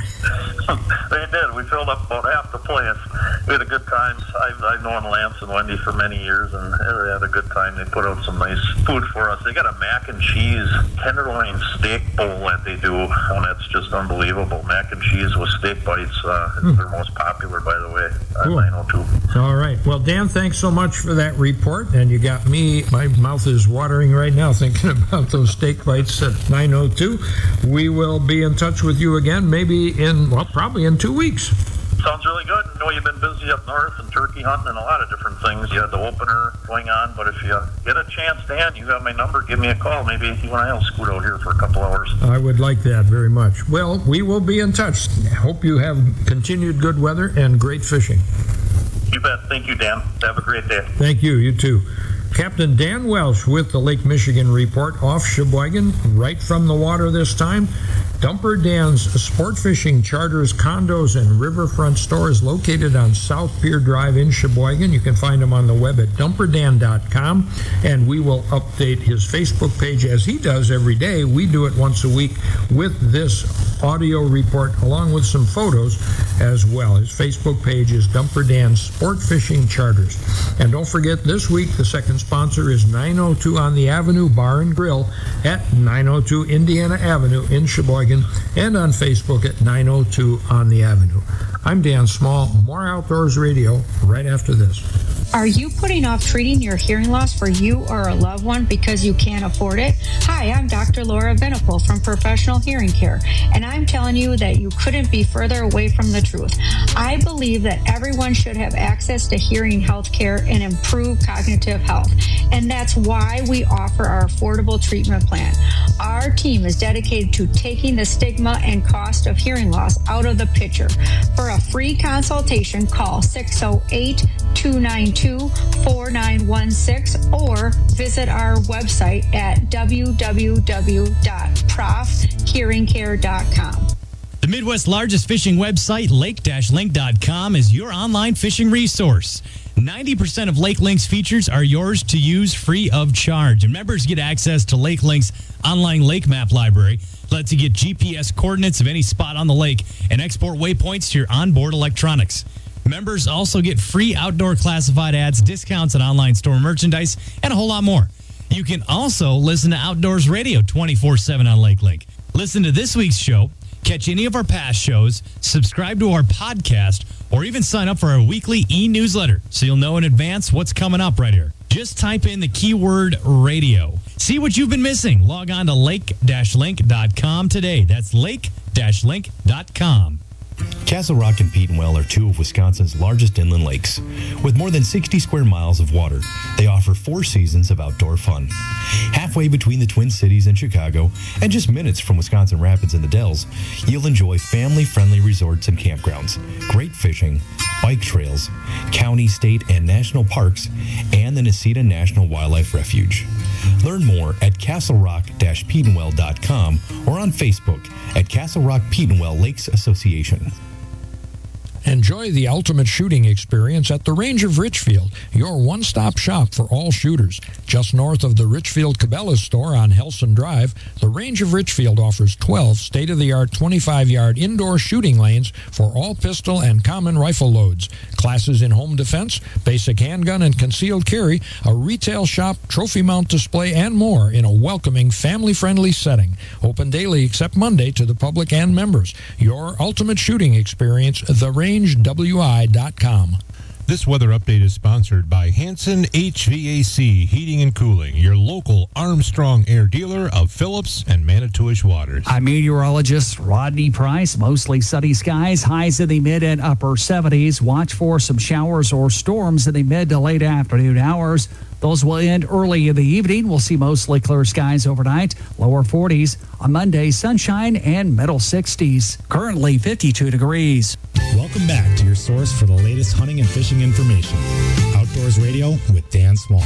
They did. We filled up about half the place. We had a good time. I've known Lance and Wendy for many years, and they had a good time. They put out some nice food for us. They got a mac and cheese tenderloin steak bowl that they do, and that's just unbelievable. Mac and cheese with steak bites. It's their most popular, by the way, at 902. All right. Well, Dan, thanks so much for that report, and you got me. My mouth is watering right now thinking about those steak bites at 902. We will be in touch with you again, maybe probably in 2 weeks. Sounds really good. I know you've been busy up north and turkey hunting and a lot of different things. You had the opener going on, but if you get a chance, Dan, you got my number. Give me a call. Maybe you and I will scoot out here for a couple hours. I would like that very much. Well, we will be in touch. Hope you have continued good weather and great fishing. You bet. Thank you, Dan. Have a great day. Thank you. You too. Captain Dan Welsh with the Lake Michigan Report off Sheboygan, right from the water this time. Dumper Dan's sport fishing charters, condos, and riverfront stores located on South Pier Drive in Sheboygan. You can find him on the web at dumperdan.com, and we will update his Facebook page as he does every day. We do it once a week with this audio report along with some photos as well. His Facebook page is Dumper Dan Sport Fishing Charters. And don't forget, this week the second sponsor is 902 on the Avenue Bar and Grill at 902 Indiana Avenue in Sheboygan, and on Facebook at 902 on the Avenue. I'm Dan Small. More Outdoors Radio right after this. Are you putting off treating your hearing loss for you or a loved one because you can't afford it? Hi, I'm Dr. Laura Venipal from Professional Hearing Care, and I'm telling you that you couldn't be further away from the truth. I believe that everyone should have access to hearing health care and improve cognitive health, and that's why we offer our affordable treatment plan. Our team is dedicated to taking the stigma and cost of hearing loss out of the picture. For a free consultation, call 608-292-4916 or visit our website at www.profhearingcare.com. The Midwest's largest fishing website, lake-link.com, is your online fishing resource. 90% of Lake Link's features are yours to use free of charge. And members get access to Lake Link's online lake map library. Lets you get GPS coordinates of any spot on the lake and export waypoints to your onboard electronics. Members also get free outdoor classified ads, discounts on online store merchandise, and a whole lot more. You can also listen to Outdoors Radio 24/7 on Lake Link. Listen to this week's show, catch any of our past shows, subscribe to our podcast, or even sign up for our weekly e-newsletter so you'll know in advance what's coming up right here. Just type in the keyword radio. See what you've been missing. Log on to lake-link.com today. That's lake-link.com. Castle Rock and Petenwell are two of Wisconsin's largest inland lakes. With more than 60 square miles of water, they offer 4 seasons of outdoor fun. Halfway between the Twin Cities and Chicago, and just minutes from Wisconsin Rapids and the Dells, you'll enjoy family-friendly resorts and campgrounds, great fishing, bike trails, county, state, and national parks, and the Necedah National Wildlife Refuge. Learn more at castlerock-petenwell.com or on Facebook at Castle Rock Petenwell Lakes Association. Enjoy the ultimate shooting experience at the Range of Richfield, your one-stop shop for all shooters. Just north of the Richfield Cabela's store on Helson Drive, the Range of Richfield offers 12 state-of-the-art 25-yard indoor shooting lanes for all pistol and common rifle loads, classes in home defense, basic handgun and concealed carry, a retail shop, trophy mount display, and more in a welcoming, family-friendly setting. Open daily except Monday to the public and members. Your ultimate shooting experience, therangewi.com. This weather update is sponsored by Hanson HVAC Heating and Cooling, your local Armstrong Air dealer of Phillips and Manitowish waters. I'm meteorologist Rodney Price. Mostly sunny skies, highs in the mid and upper 70s. Watch for some showers or storms in the mid to late afternoon hours. Those will end early in the evening. We'll see mostly clear skies overnight, lower 40s. On Monday, sunshine and middle 60s. Currently 52 degrees. Welcome back to your source for the latest hunting and fishing information. Outdoors Radio with Dan Small.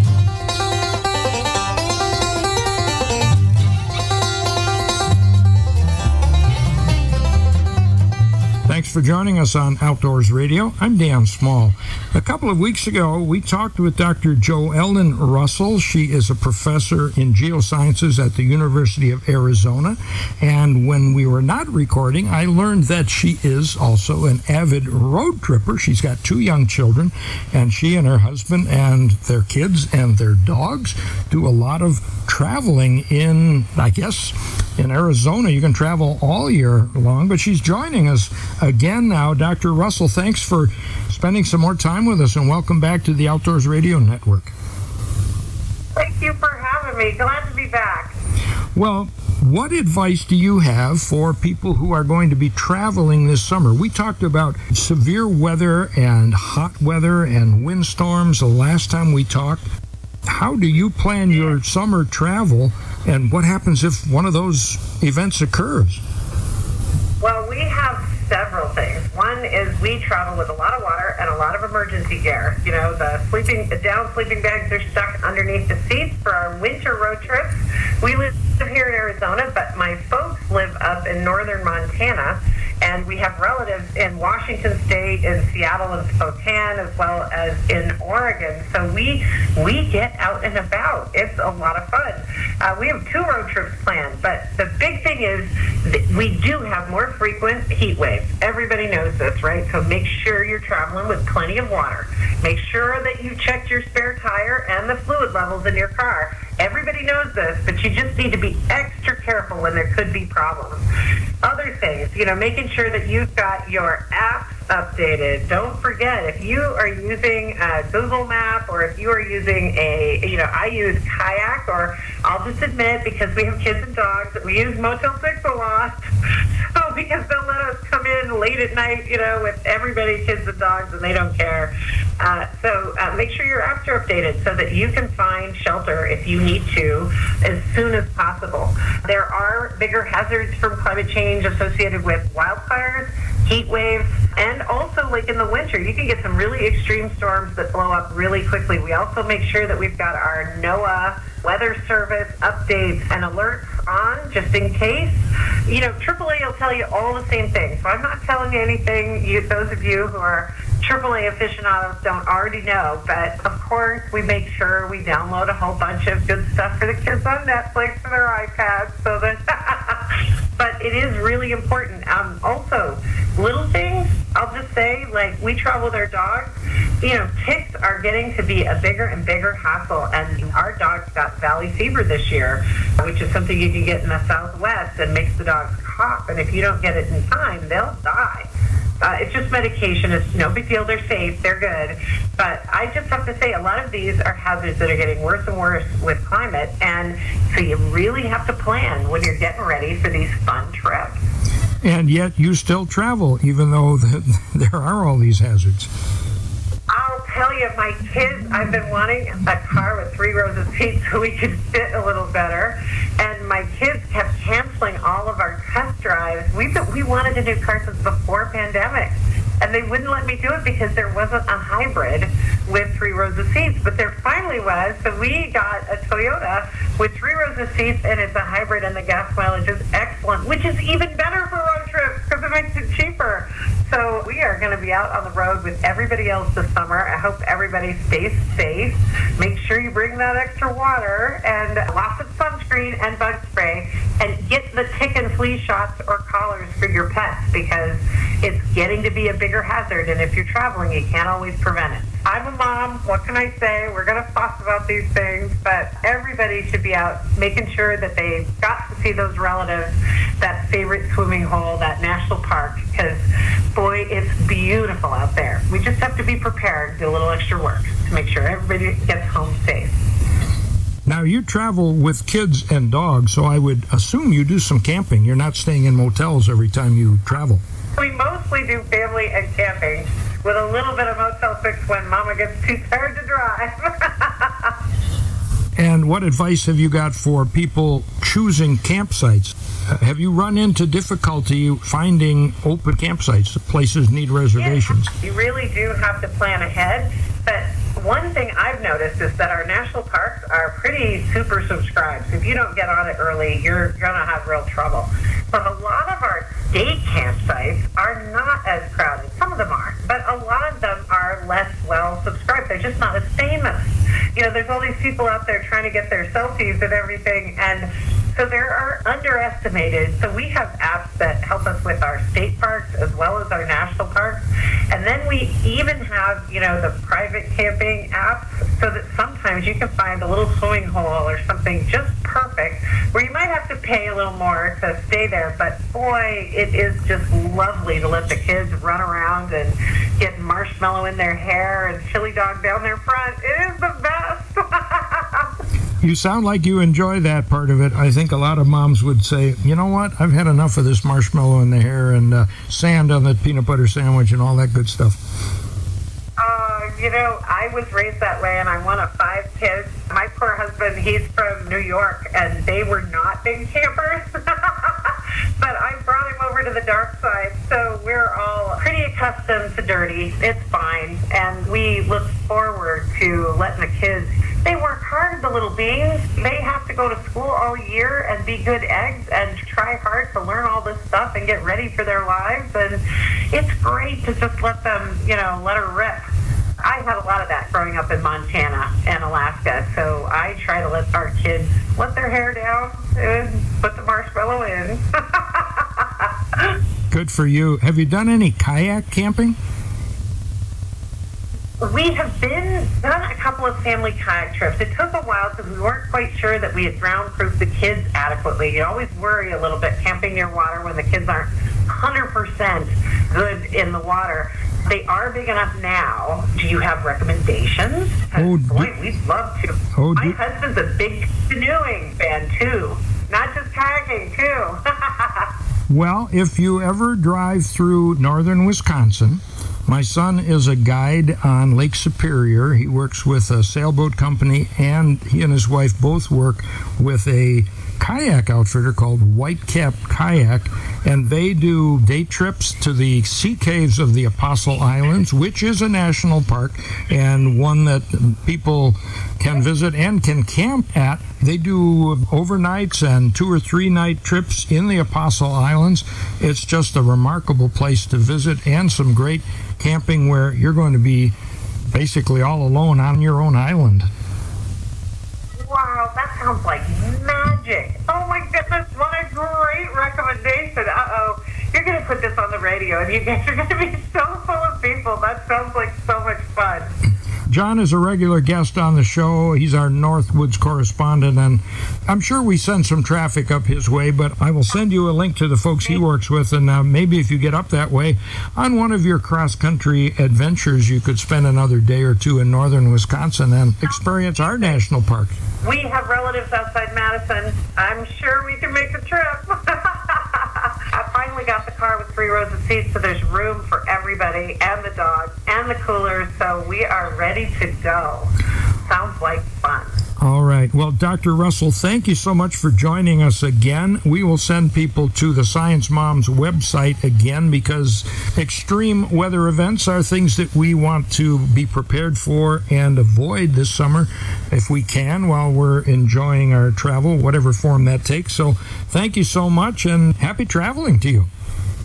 Thanks for joining us on Outdoors Radio. I'm Dan Small. A couple of weeks ago, we talked with Dr. Jo Ellen Russell. She is a professor in geosciences at the University of Arizona. And when we were not recording, I learned that she is also an avid road tripper. She's got 2 young children, and she and her husband and their kids and their dogs do a lot of traveling in, I guess, in Arizona. You can travel all year long, but she's joining us again now. Dr. Russell, thanks for spending some more time with us, and welcome back to the Outdoors Radio Network. Thank you for having me. Glad to be back. Well, what advice do you have for people who are going to be traveling this summer? We talked about severe weather and hot weather and windstorms the last time we talked. How do you plan your summer travel, and what happens if one of those events occurs? Well, we have several things. One is we travel with a lot of water and a lot of emergency gear. You know, the down sleeping bags are stuck underneath the seats for our winter road trips. We live here in Arizona, but my folks live up in northern Montana, and we have relatives in Washington State, in Seattle and Spokane, as well as in Oregon. So we get out and about. It's a lot of fun. We have 2 road trips planned, but the big thing is we do have more frequent heat waves. Everybody knows this, right? So make sure you're traveling with plenty of water. Make sure that you checked your spare tire and the fluid levels in your car. Everybody knows this, but you just need to be extra careful when there could be problems. Other things, making sure that you've got your apps updated. Don't forget, if you are using Google Map, or if you are using I use Kayak, or I'll just admit, because we have kids and dogs, that we use Motel 6 a lot. So because they'll let us come in late at night, with everybody, kids and dogs, and they don't care. So make sure your apps are updated so that you can find shelter if you need to as soon as possible. There are bigger hazards from climate change associated with wildfires, heat waves, and also like in the winter, you can get some really extreme storms that blow up really quickly. We also make sure that we've got our NOAA Weather Service updates and alerts on, just in case. AAA will tell you all the same things. So I'm not telling you anything those of you who are AAA aficionados don't already know. But, of course, we make sure we download a whole bunch of good stuff for the kids on Netflix for their iPads. So that but it is really important. Also, little things, I'll just say, like we travel with our dogs. Ticks are getting to be a bigger and bigger hassle, and our dogs got valley fever this year, which is something you can get in the Southwest and makes the dogs cough, and if you don't get it in time, they'll die. It's just medication. It's no big deal. They're safe. They're good. But I just have to say, a lot of these are hazards that are getting worse and worse with climate, and so you really have to plan when you're getting ready for these fun trips. And yet you still travel, even though there are all these hazards. I'll tell you, my kids, I've been wanting a car with 3 rows of seats so we could fit a little better. And my kids kept canceling all of our test drives. We wanted a new car since before pandemic. And they wouldn't let me do it because there wasn't a hybrid with 3 rows of seats. But there finally was. So we got a Toyota with 3 rows of seats, and it's a hybrid, and the gas mileage is excellent, which is even better for road trips because it makes it cheaper. So So we are going to be out on the road with everybody else this summer. I hope everybody stays safe. Make sure you bring that extra water and lots of sunscreen and bug spray, and get the tick and flea shots or collars for your pets, because it's getting to be a bigger hazard, and if you're traveling, you can't always prevent it. I'm a mom. What can I say? We're going to fuss about these things, but everybody should be out making sure that they've got to see those relatives, that favorite swimming hole, that national park, because, boy, it's beautiful out there. We just have to be prepared, do a little extra work to make sure everybody gets home safe. Now, you travel with kids and dogs, so I would assume you do some camping. You're not staying in motels every time you travel. We mostly do family and camping, with a little bit of Motel 6 when Mama gets too tired to drive. And what advice have you got for people choosing campsites? Have you run into difficulty finding open campsites? Places need reservations. Yeah, you really do have to plan ahead. But one thing I've noticed is that our national parks are pretty super subscribed. So if you don't get on it early, you're going to have real trouble. But a lot of our state campsites are not as crowded. Some of them are, but a lot of them are less well subscribed. They're just not as famous. You know, there's all these people out there trying to get their selfies and everything, and so they are underestimated. So we have apps that help us with our state parks as well as our national parks. And then we even have, you know, the private camping apps, so that sometimes you can find a little swimming hole or something just perfect, where you might have to pay a little more to stay there. But boy, it is just lovely to let the kids run around and get marshmallow in their hair and chili dog down their front. It is the best. You sound like you enjoy that part of it. I think a lot of moms would say, you know what, I've had enough of this marshmallow in the hair and sand on the peanut butter sandwich and all that good stuff. You know, I was raised that way, and I'm one of 5 kids. My poor husband, he's from New York, and they were not big campers. But I brought him over to the dark side, so we're all pretty accustomed to dirty. It's fine, and we look forward to letting the kids. They work hard, the little beans. They have to go to school all year and be good eggs and try hard to learn all this stuff and get ready for their lives. And it's great to just let them, you know, let her rip. I had a lot of that growing up in Montana and Alaska, so I try to let our kids let their hair down and put the marshmallow in. Good for you. Have you done any kayak camping? We have done a couple of family kayak trips. It took a while because we weren't quite sure that we had drown-proofed the kids adequately. You always worry a little bit camping near water when the kids aren't 100% good in the water. They are big enough now. Do you have recommendations? Boy, we'd love to. My husband's a big canoeing fan, too. Not just kayaking, too. Well, if you ever drive through northern Wisconsin, my son is a guide on Lake Superior. He works with a sailboat company, and he and his wife both work with a kayak outfitter called Whitecap Kayak, and they do day trips to the sea caves of the Apostle Islands, which is a national park and one that people can visit and can camp at. They do overnights and 2 or 3 night trips in the Apostle Islands. It's just a remarkable place to visit, and some great camping where you're going to be basically all alone on your own island. Wow, that sounds like magic. Oh my goodness, what a great recommendation. Uh-oh, you're going to put this on the radio and you guys are going to be so full of people. That sounds like so much fun. John is a regular guest on the show. He's our Northwoods correspondent, and I'm sure we send some traffic up his way, but I will send you a link to the folks he works with, and maybe if you get up that way, on one of your cross-country adventures, you could spend another day or 2 in northern Wisconsin and experience our national park. We have relatives outside Madison. I'm sure we can make the trip. I finally got the car with 3 rows of seats, so there's room for everybody and the dog and the coolers, so we are ready to go. Sounds like fun. All right. Well, Dr. Russell, thank you so much for joining us again. We will send people to the Science Moms website again, because extreme weather events are things that we want to be prepared for and avoid this summer if we can while we're enjoying our travel, whatever form that takes. So thank you so much, and happy traveling to you.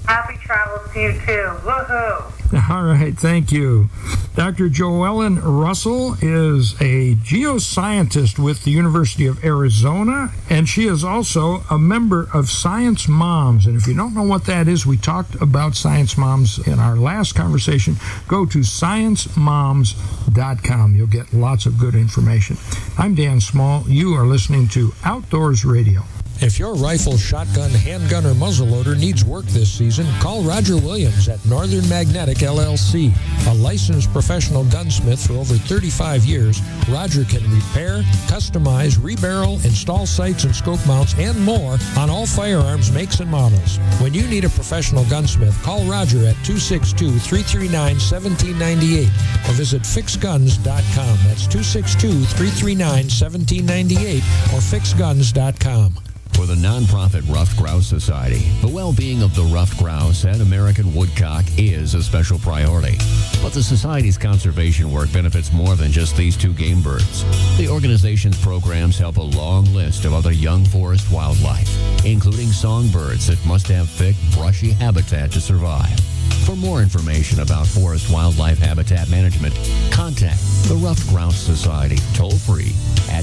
Happy travels to you too. Woohoo! All right, thank you. Dr. Joellen Russell is a geoscientist with the University of Arizona, and she is also a member of Science Moms. And if you don't know what that is, we talked about Science Moms in our last conversation. Go to sciencemoms.com. You'll get lots of good information. I'm Dan Small. You are listening to Outdoors Radio. If your rifle, shotgun, handgun, or muzzleloader needs work this season, call Roger Williams at Northern Magnetic LLC. A licensed professional gunsmith for over 35 years, Roger can repair, customize, rebarrel, install sights and scope mounts, and more on all firearms makes and models. When you need a professional gunsmith, call Roger at 262-339-1798 or visit fixguns.com. That's 262-339-1798 or fixguns.com. For the nonprofit Ruffed Grouse Society, the well-being of the ruffed grouse and American woodcock is a special priority. But the Society's conservation work benefits more than just these two game birds. The organization's programs help a long list of other young forest wildlife, including songbirds that must have thick, brushy habitat to survive. For more information about forest wildlife habitat management, contact the Ruffed Grouse Society toll-free at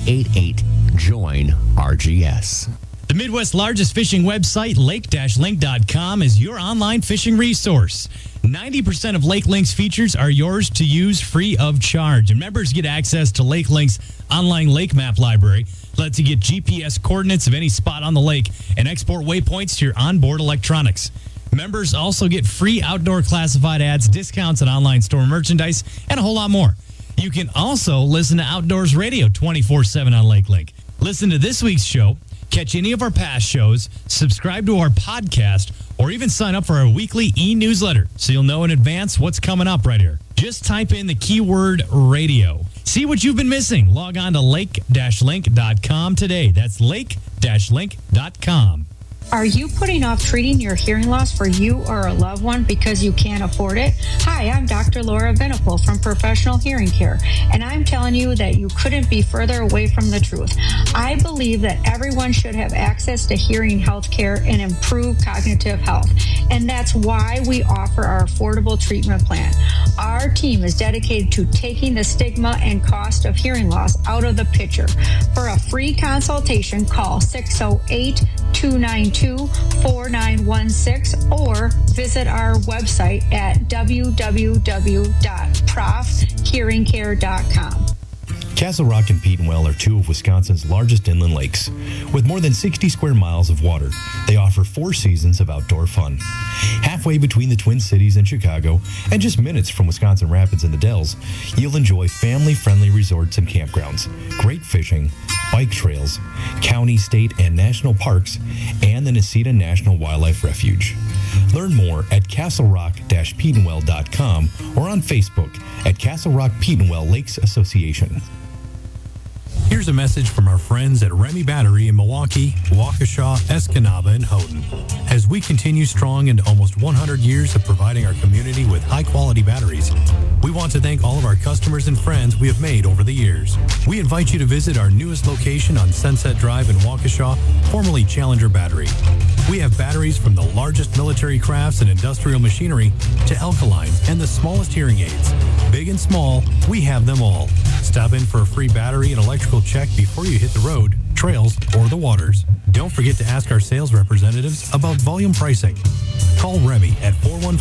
888-JOIN-RGS. The Midwest's largest fishing website, lake-link.com, is your online fishing resource. 90% of Lake Link's features are yours to use free of charge. And members get access to Lake Link's online lake map library. Lets you get GPS coordinates of any spot on the lake and export waypoints to your onboard electronics. Members also get free outdoor classified ads, discounts on online store merchandise, and a whole lot more. You can also listen to Outdoors Radio 24/7 on Lake Link. Listen to this week's show, catch any of our past shows, subscribe to our podcast, or even sign up for our weekly e-newsletter so you'll know in advance what's coming up right here. Just type in the keyword radio. See what you've been missing. Log on to lake-link.com today. That's lake-link.com. Are you putting off treating your hearing loss for you or a loved one because you can't afford it? Hi, I'm Dr. Laura Venipol from Professional Hearing Care, and I'm telling you that you couldn't be further away from the truth. I believe that everyone should have access to hearing health care and improve cognitive health, and that's why we offer our affordable treatment plan. Our team is dedicated to taking the stigma and cost of hearing loss out of the picture. For a free consultation, call 608-292-4916 or visit our website at www.profhearingcare.com. Castle Rock and Petenwell are two of Wisconsin's largest inland lakes. With more than 60 square miles of water, they offer 4 seasons of outdoor fun. Halfway between the Twin Cities and Chicago, and just minutes from Wisconsin Rapids and the Dells, you'll enjoy family-friendly resorts and campgrounds, great fishing, bike trails, county, state, and national parks, and the Necedah National Wildlife Refuge. Learn more at castlerock-petenwell.com or on Facebook at Castle Rock Petenwell Lakes Association. Here's a message from our friends at Remy Battery in Milwaukee, Waukesha, Escanaba, and Houghton. As we continue strong into almost 100 years of providing our community with high-quality batteries, we want to thank all of our customers and friends we have made over the years. We invite you to visit our newest location on Sunset Drive in Waukesha, formerly Challenger Battery. We have batteries from the largest military crafts and industrial machinery to alkalines and the smallest hearing aids. Big and small, we have them all. Stop in for a free battery and electrical check before you hit the road, trails, or the waters. Don't forget to ask our sales representatives about volume pricing. Call Remy at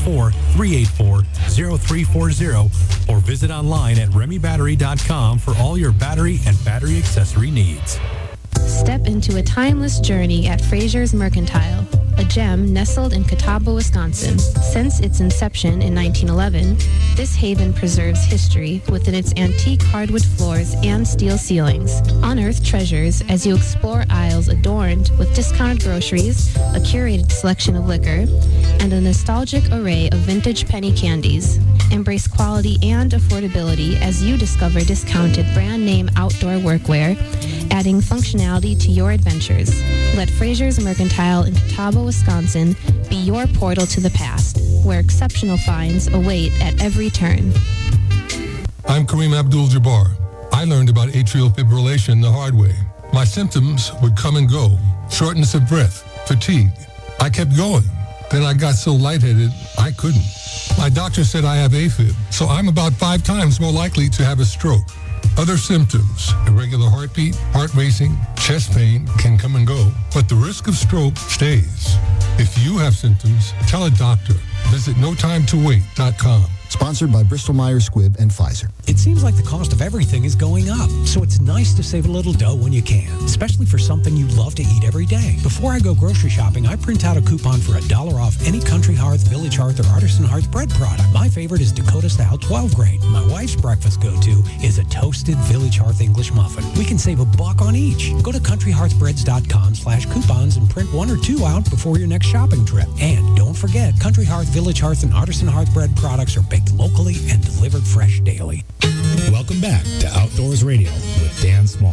414-384-0340 or visit online at remybattery.com for all your battery and battery accessory needs. Step into a timeless journey at Fraser's Mercantile, a gem nestled in Catawba, Wisconsin. Since its inception in 1911, this haven preserves history within its antique hardwood floors and steel ceilings. Unearth treasures as you explore aisles adorned with discounted groceries, a curated selection of liquor, and a nostalgic array of vintage penny candies. Embrace quality and affordability as you discover discounted brand name outdoor workwear, adding functionality to your adventures. Let Fraser's Mercantile in Catawba, Wisconsin be your portal to the past, where exceptional finds await at every turn. I'm Kareem Abdul-Jabbar. I learned about atrial fibrillation the hard way. My symptoms would come and go, shortness of breath, fatigue. I kept going. Then I got so lightheaded, I couldn't. My doctor said I have AFib, so I'm about 5 times more likely to have a stroke. Other symptoms, irregular heartbeat, heart racing, chest pain can come and go, but the risk of stroke stays. If you have symptoms, tell a doctor. Visit notimetowait.com. Sponsored by Bristol-Myers Squibb and Pfizer. It seems like the cost of everything is going up, so it's nice to save a little dough when you can, especially for something you love to eat every day. Before I go grocery shopping, I print out a coupon for $1 off any Country Hearth, Village Hearth, or Artisan Hearth bread product. My favorite is Dakota Style 12 grain. My wife's breakfast go-to is a toasted Village Hearth English muffin. We can save $1 on each. Go to countryhearthbreads.com/coupons and print 1 or 2 out before your next shopping trip. And don't forget, Country Hearth, Village Hearth, and Artisan Hearth bread products are baked locally and delivered fresh daily. Welcome back to Outdoors Radio with Dan Small.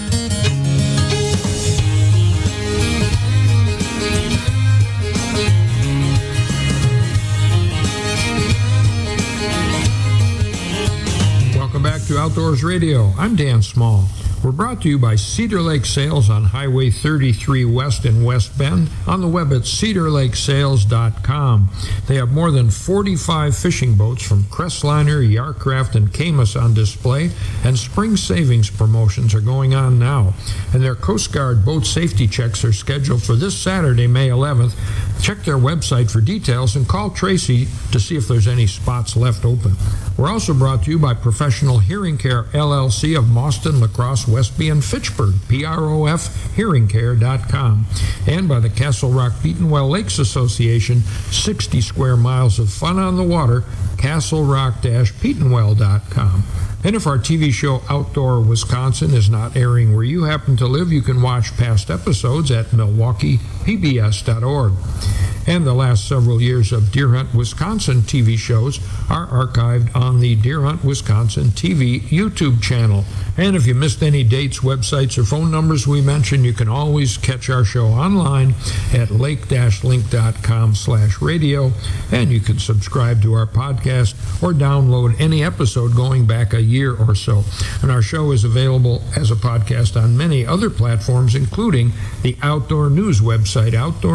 Welcome back to Outdoors Radio. I'm Dan Small. We're brought to you by Cedar Lake Sales on Highway 33 West in West Bend, on the web at cedarlakesales.com. They have more than 45 fishing boats from Crestliner, Yarcraft, and Camus on display, and spring savings promotions are going on now. And their Coast Guard boat safety checks are scheduled for this Saturday, May 11th. Check their website for details and call Tracy to see if there's any spots left open. We're also brought to you by Professional Hearing Care, LLC of Mauston, La Crosse, Westby, and Fitchburg, PROFhearingcare.com, and by the Castle Rock Petenwell Lakes Association, 60 square miles of fun on the water, castlerock-petenwell.com. And if our TV show Outdoor Wisconsin is not airing where you happen to live, you can watch past episodes at milwaukeepbs.org. And the last several years of Deer Hunt Wisconsin TV shows are archived on the Deer Hunt Wisconsin TV YouTube channel. And if you missed any dates, websites, or phone numbers we mentioned, you can always catch our show online at lake-link.com/radio. And you can subscribe to our podcast or download any episode going back a year or so. And our show is available as a podcast on many other platforms, including the Outdoor News website,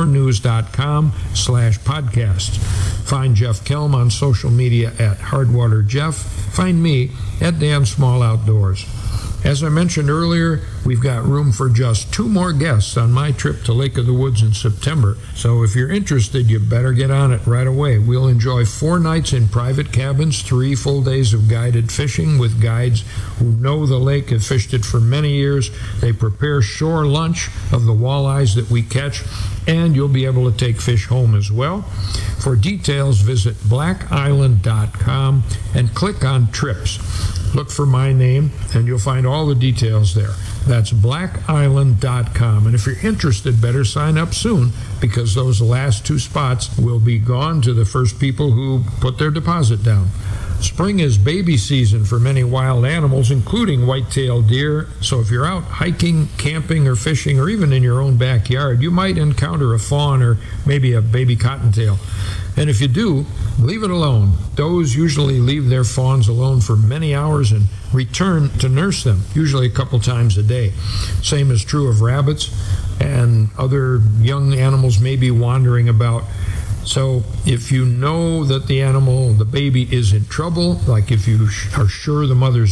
outdoornews.com/podcast. Find Jeff Kelm on social media at Hardwater Jeff. Find me at Dan Small Outdoors. As I mentioned earlier, we've got room for just 2 more guests on my trip to Lake of the Woods in September. So if you're interested, you better get on it right away. We'll enjoy 4 nights in private cabins, 3 full days of guided fishing with guides who know the lake, have fished it for many years. They prepare shore lunch of the walleyes that we catch, and you'll be able to take fish home as well. For details, visit blackisland.com and click on trips. Look for my name, and you'll find all the details there. That's blackisland.com. And if you're interested, better sign up soon, because those last 2 spots will be gone to the first people who put their deposit down. Spring is baby season for many wild animals, including white-tailed deer. So if you're out hiking, camping, or fishing, or even in your own backyard, you might encounter a fawn or maybe a baby cottontail. And if you do, leave it alone. Does usually leave their fawns alone for many hours and return to nurse them, usually a couple times a day. Same is true of rabbits, and other young animals may be wandering about. So if you know that the animal, the baby, is in trouble, like if you are sure the mother's